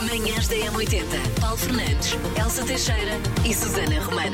Manhãs da M80. Paulo Fernandes, Elsa Teixeira e Susana Romana.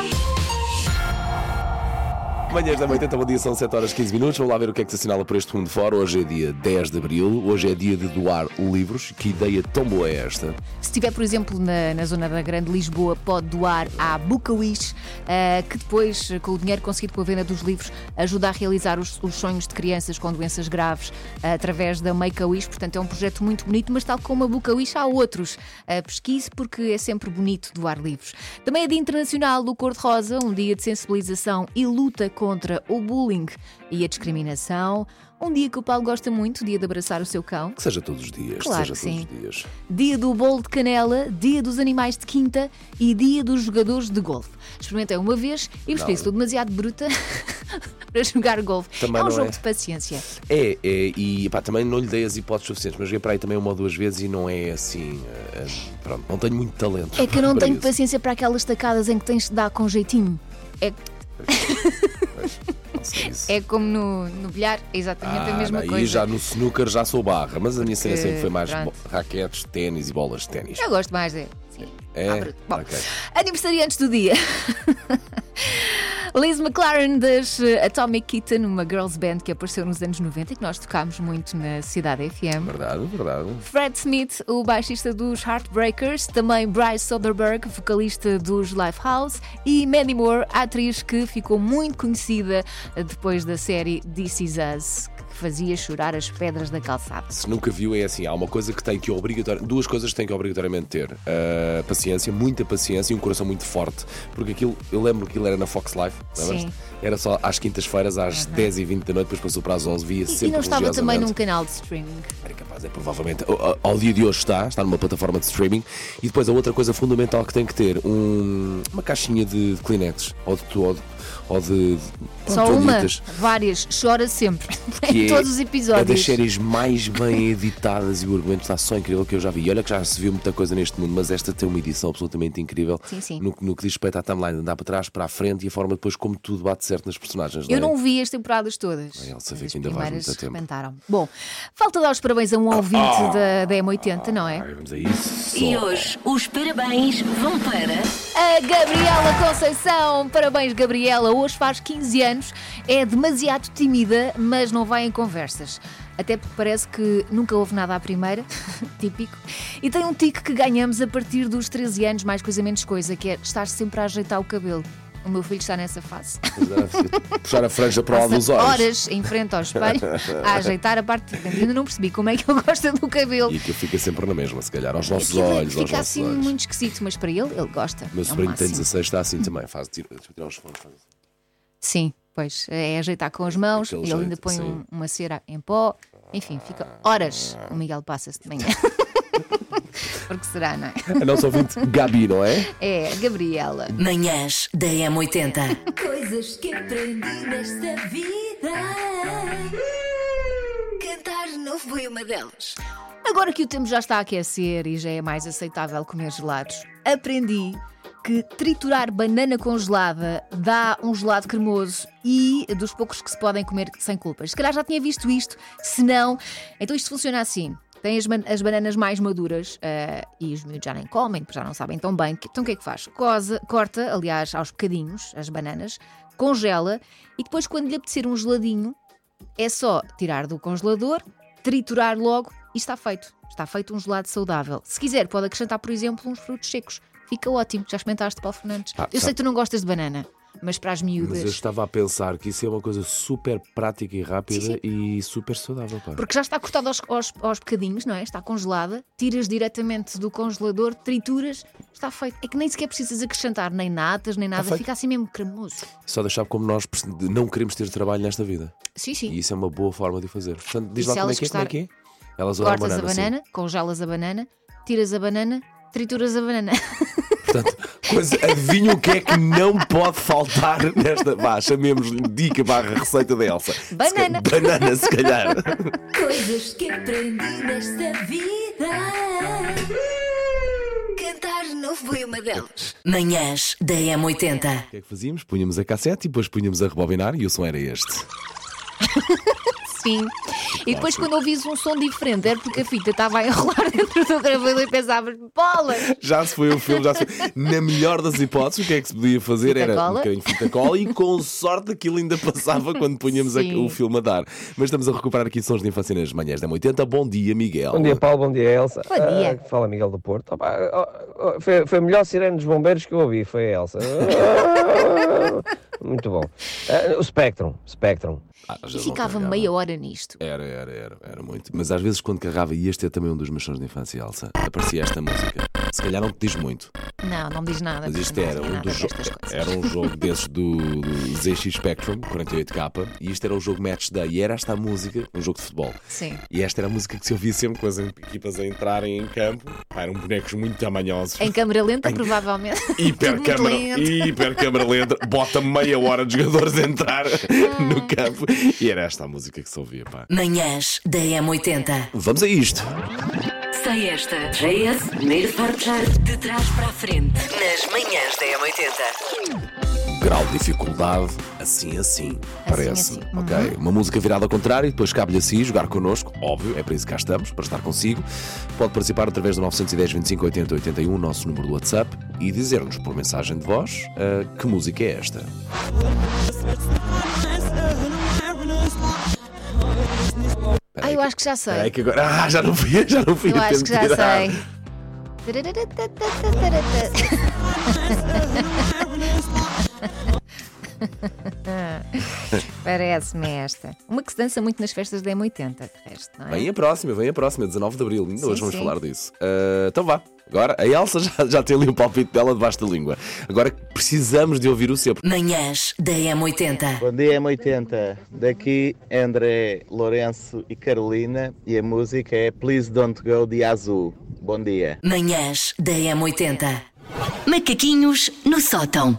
Manhãs da 80, bom dia, são 7h15. Vamos lá ver o que é que se assinala por este mundo fora. Hoje é dia 10 de abril, hoje é dia de doar livros. Que ideia tão boa é esta? Se estiver, por exemplo, na zona da Grande Lisboa, pode doar à Book-A-Wish, que depois, com o dinheiro conseguido com a venda dos livros, ajuda a realizar os sonhos de crianças com doenças graves através da Make-A-Wish. Portanto, é um projeto muito bonito, mas tal como a Book-A-Wish, há outros. Pesquise, porque é sempre bonito doar livros. Também é Dia Internacional do Cor-de-Rosa, um dia de sensibilização e luta contra o bullying e a discriminação. Um dia que o Paulo gosta muito, dia de abraçar o seu cão. Que seja todos os dias. Claro seja que sim. Todos os dias. Dia do bolo de canela, dia dos animais de quinta e dia dos jogadores de golfe. Experimentei uma vez e percebi que estou demasiado bruta para jogar golfe. Também É um não jogo é. de paciência. E também não lhe dei as hipóteses suficientes, mas joguei para aí também uma ou duas vezes e não é assim. Pronto, não tenho muito talento. É que eu não para tenho isso. paciência para aquelas tacadas em que tens de dar com jeitinho. Não sei isso. É como no bilhar, é exatamente a mesma E coisa. já no snooker já sou barra, mas a minha cena sempre foi mais pronto. raquetes, ténis e bolas de ténis. Eu gosto mais de. Sim. É? bruto. Bom, Ok. aniversariantes do dia. Liz McLaren das Atomic Kitten, uma girls band que apareceu nos anos 90 e que nós tocámos muito na Cidade FM. Verdade, verdade. Fred Smith, o baixista dos Heartbreakers, também Bryce Soderbergh, vocalista dos Lifehouse, e Mandy Moore, a atriz que ficou muito conhecida depois da série This Is Us, que fazia chorar as pedras da calçada. Se nunca viu, é assim, há uma coisa que tem que duas coisas que tem que obrigatoriamente ter. Paciência, muita paciência e um coração muito forte. Porque aquilo, eu lembro que aquilo era na Fox Life, lembras-te? Sim. Era só às quintas-feiras, às 10h20 da noite, depois passou para as 11, via sempre E não estava também num religiosamente. canal de streaming. Era capaz, provavelmente. Ao dia de hoje está numa plataforma de streaming. E depois a outra coisa fundamental que tem que ter, uma caixinha de Kleenex ou de Só toalhitas, uma, várias, chora sempre. que Em todos os É das episódios. séries mais bem editadas e o argumento está só incrível que eu já vi. E olha que já se viu muita coisa neste mundo, mas esta tem uma edição absolutamente incrível. Sim, sim. No que diz respeito à timeline, andar para trás, para a frente e a forma depois como tudo bate certo nas personagens. Eu não é? não vi as temporadas todas. Ai, Elsa, vê As que ainda vais primeiras muito a tempo. rebentaram. Bom, falta dar os parabéns a um ouvinte da M80, não é? Ai, vamos a isso. E hoje os parabéns vão para A Gabriela Conceição. Parabéns, Gabriela. Hoje faz 15 anos. É demasiado tímida, mas não vai em conversas. Até porque parece que nunca houve nada à primeira. Típico. E tem um tique que ganhamos a partir dos 13 anos, mais coisa menos coisa, que é estar sempre a ajeitar o cabelo. O meu filho está nessa fase. Puxar a franja para o lado dos olhos. Horas em frente ao espelho a ajeitar a parte de dentro. Ainda não percebi como é que ele gosta do cabelo. E que fica sempre na mesma, se calhar, aos nossos Aquilo olhos. aos fica nossos assim olhos. muito esquisito, mas para ele gosta. O meu É o sobrinho tem máximo. 16, está assim também. Tirar os fones. Sim, pois é ajeitar com as mãos Aquele e ele ainda jeito, põe sim. uma cera em pó. Enfim, fica horas. O Miguel passa-se de manhã. Porque será, não é? A nossa ouvinte Gabi, não é? É, a Gabriela. Manhãs da M80. Coisas que aprendi nesta vida. Cantar não foi uma delas. Agora que o tempo já está a aquecer e já é mais aceitável comer gelados, aprendi que triturar banana congelada dá um gelado cremoso e dos poucos que se podem comer sem culpas. Se calhar já tinha visto isto, se não, então isto funciona assim. Tem as bananas mais maduras e os miúdos já nem comem, porque já não sabem tão bem. Então o que é que faz? Corta, aliás, aos bocadinhos as bananas, congela e depois, quando lhe apetecer um geladinho, é só tirar do congelador, triturar logo e está feito. Está feito um gelado saudável. Se quiser, pode acrescentar, por exemplo, uns frutos secos. Fica ótimo. Já experimentaste, Paulo Fernandes? Eu sei que tu não gostas de banana, mas para as miúdas... Mas eu estava a pensar que isso é uma coisa super prática e rápida Sim, sim. e super saudável. Pá. Porque já está cortado aos bocadinhos, não é? Está congelada, tiras diretamente do congelador, trituras, está feito. É que nem sequer precisas acrescentar nem natas, nem nada, feito. fica assim mesmo cremoso. Só deixar como nós não queremos ter trabalho nesta vida. Sim, E sim. isso é uma boa forma de o fazer. Portanto, diz E lá se como é elas que é, como é que é? Elas Cortas adoram a banana, congelas a banana, tiras a banana, trituras a banana. Portanto, adivinha o que é que não pode faltar nesta... Vá, chamemos-lhe dica / receita da Elsa. Banana. Banana, se calhar. Coisas que aprendi nesta vida. Cantar não foi uma delas. Manhãs da M80. O que é que fazíamos? Punhamos a cassete e depois punhamos a rebobinar e o som era este. Sim. E depois, quando ouvis um som diferente, era porque a fita estava a enrolar dentro do gravador e pensavas, bola! Já se foi o filme, já se foi. Na melhor das hipóteses, o que é que se podia fazer Fita era cola. um bocadinho de fita cola e com sorte aquilo ainda passava quando punhamos Sim. o filme a dar. Mas estamos a recuperar aqui sons de infância nas manhãs da 80. Bom dia, Miguel. Bom dia, Paulo. Bom dia, Elsa. Bom dia. Fala, Miguel do Porto. Foi a melhor sirene dos bombeiros que eu ouvi, foi a Elsa. Muito bom. O Spectrum. E ficava meia hora nisto. Era muito. Mas às vezes quando carregava, e este é também um dos meus sons de infância, Elsa, aparecia esta música. Se calhar não te diz muito, Não me diz nada. mas isto porque não era sei um nada dos destas coisas. era um jogo desses do ZX Spectrum 48K, e isto era o jogo Match Day, e era esta a música, um jogo de futebol. Sim. E esta era a música que se ouvia sempre com as equipas a entrarem em campo. Pá, eram bonecos muito tamanhosos. Em câmera lenta, provavelmente. Tudo muito lento. Hiper câmara lenta, bota meia hora de jogadores a entrar no campo. E era esta a música que se ouvia, pá. Manhãs da M80. Vamos a isto. Sei esta. JS, primeiro forjar de trás para a frente. Nas manhãs da M80. Grau de dificuldade, assim, parece. assim. Ok, uma música virada ao contrário, depois cabe-lhe assim jogar connosco, óbvio, é para isso que cá estamos, para estar consigo. Pode participar através do 910 25 80 81, nosso número do WhatsApp, e dizer-nos por mensagem de voz que música é esta. Eu acho que já sei. É que agora, já não fui Eu a acho que já tempo de tirar. sei. Parece-me esta. Uma que se dança muito nas festas da M80, de resto, não é? Vem a próxima, 19 de Abril, ainda Sim, hoje vamos sim. falar disso. Então vá, agora a Elsa já tem ali um palpite dela debaixo da língua. Agora precisamos de ouvir o seu. Manhãs da M80. Bom dia, M80. Daqui André, Lourenço e Carolina, e a música é Please Don't Go de Azul. Bom dia. Manhãs da M80. Macaquinhos no sótão.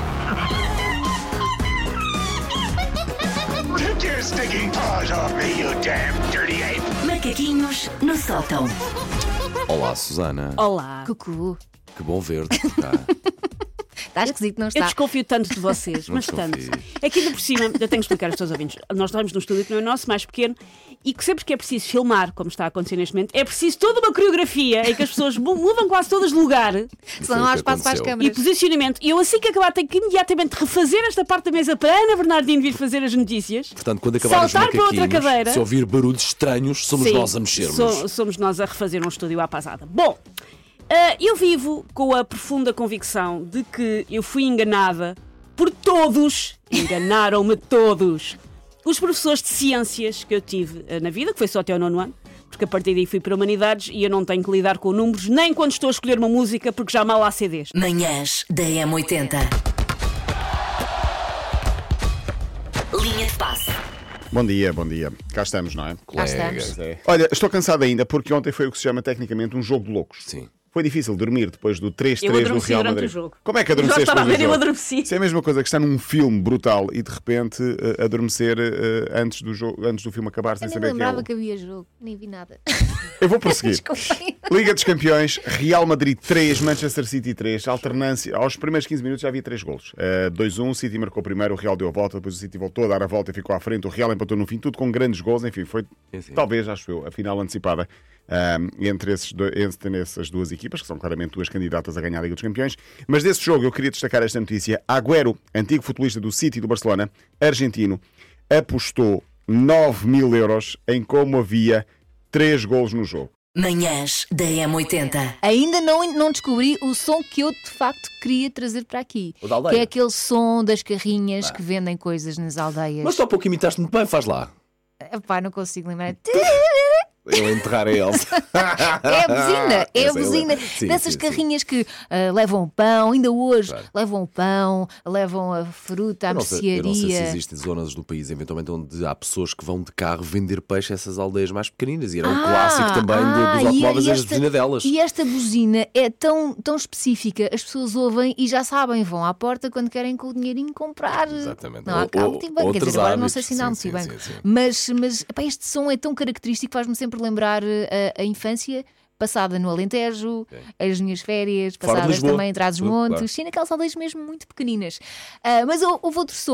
Take your stinking paws off me, you damn dirty ape! Macaquinhos no sótão. Olá, Susana. Olá. Cucu. Que bom ver-te cá. Está esquisito, não Eu está? desconfio tanto de vocês, Não mas tanto. desconfies. É que ainda por cima, eu tenho que explicar aos teus ouvintes. Nós estamos num estúdio que não é nosso, mais pequeno, e que sempre que é preciso filmar, como está a acontecer neste momento, é preciso toda uma coreografia em que as pessoas mudam quase todas de lugar Senão não há espaço para as aconteceu. e câmaras. posicionamento. E eu, assim que acabar, tenho que imediatamente refazer esta parte da mesa para a Ana Bernardino vir fazer as notícias. Portanto, quando acabar os Saltar para outra macaquinhos, cadeira. se ouvir barulhos estranhos, somos Sim, nós a mexermos. Somos nós a refazer um estúdio à pasada. Bom, eu vivo com a profunda convicção de que eu fui enganada por todos. Enganaram-me todos. Os professores de ciências que eu tive na vida, que foi só até ao 9º ano, porque a partir daí fui para Humanidades e eu não tenho que lidar com números, nem quando estou a escolher uma música, porque já mal há CDs. Manhãs da M80. Linha de passe. Bom dia. Cá estamos, não é? Cá estamos. Colegas. É. Olha, estou cansado ainda porque ontem foi o que se chama tecnicamente um jogo de loucos. Sim. Foi difícil dormir depois do 3-3 Eu no adormeci Real durante Madrid. o jogo. Como é que Já adormeceste estava a depois do ver, eu jogo? adormeci. Isso é a mesma coisa que estar num filme brutal e de repente adormecer antes do jogo, antes do filme acabar sem Eu nem saber me quem é lembrava o... que havia jogo, nem vi nada. Eu vou prosseguir. Desculpem. Liga dos Campeões, Real Madrid 3, Manchester City 3, alternância. Aos primeiros 15 minutos já havia 3 golos. 2-1, o City marcou primeiro, o Real deu a volta, depois o City voltou a dar a volta e ficou à frente, o Real empatou no fim, tudo com grandes gols. Enfim, foi Sim. talvez, acho eu, a final antecipada entre essas duas equipas, que são claramente duas candidatas a ganhar a Liga dos Campeões. Mas desse jogo eu queria destacar esta notícia. Agüero, antigo futebolista do City e do Barcelona, argentino, apostou 9.000 euros em como havia 3 golos no jogo. Manhãs da M80. Ainda não descobri o som que eu de facto queria trazer para aqui. O da aldeia. Que é aquele som das carrinhas que vendem coisas nas aldeias. Mas tu há pouco imitaste muito bem, faz lá. Epá, não consigo lembrar. Eu enterrar a Elsa. É a buzina, é a Essa buzina Sim, dessas sim, carrinhas que levam o pão, ainda hoje Claro. levam o pão, levam a fruta, a Eu não sei se mercearia. existem zonas do país, eventualmente, onde há pessoas que vão de carro vender peixe a essas aldeias mais pequeninas. E era um clássico também dos automóveis e a buzina delas. E esta buzina é tão específica, as pessoas ouvem e já sabem, vão à porta quando querem com o dinheirinho comprar. Exatamente. Não há cá Ou- multibanco, quer outros dizer, agora não hábitos. sei se ainda há Sim, multibanco. sim, sim. Mas epá, este som é tão característico, faz-me sempre lembrar a infância passada no Alentejo, as minhas férias Fora de passadas Lisboa. também em Trás-os-Montes, Claro. sim, naquelas aldeias mesmo muito pequeninas. Mas houve outro som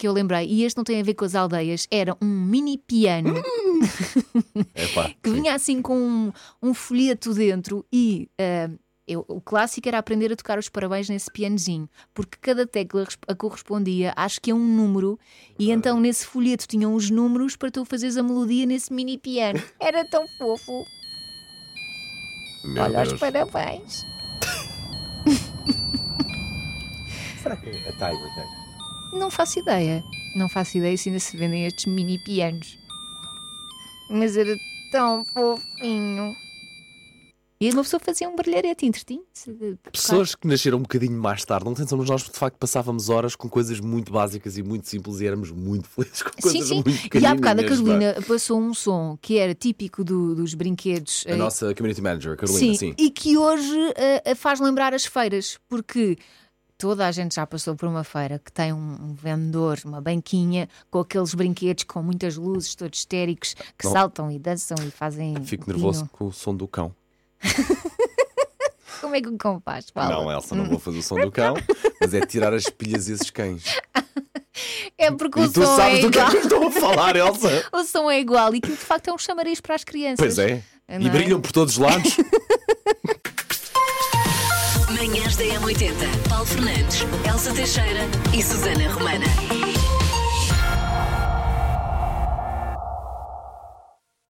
que eu lembrei, e este não tem a ver com as aldeias, era um mini piano que vinha assim com um folheto dentro e o clássico era aprender a tocar os parabéns nesse pianozinho, porque cada tecla correspondia, acho que a um número, e então nesse folheto tinham os números para tu fazeres a melodia nesse mini piano. Era tão fofo. Olha os parabéns. Será que a Tiger tem? Não faço ideia. Não faço ideia se ainda se vendem estes mini pianos. Mas era tão fofinho. E uma pessoa fazia um brilharete, entretinho-se. Pessoas que nasceram um bocadinho mais tarde, não somos nós, de facto, passávamos horas com coisas muito básicas e muito simples e éramos muito felizes com coisas muito pequeninas. E há bocado a Carolina passou um som que era típico dos brinquedos. A nossa community manager, a Carolina, sim. E que hoje faz lembrar as feiras, porque toda a gente já passou por uma feira que tem um vendedor, uma banquinha, com aqueles brinquedos com muitas luzes, todos histéricos, que saltam e dançam e fazem. Fico nervoso com o som do cão. Como é que o cão faz? Fala. Não, Elsa, não vou fazer o som do cão, mas é tirar as pilhas desses cães. É porque o E tu som sabes é do que é igual. que eu estou a falar, Elsa? O som é igual e que de facto é um chamariz para as crianças. Pois é. Não E é? brilham por todos os lados. Manhãs da M80. Paulo Fernandes, Elsa Teixeira e Susana Romana.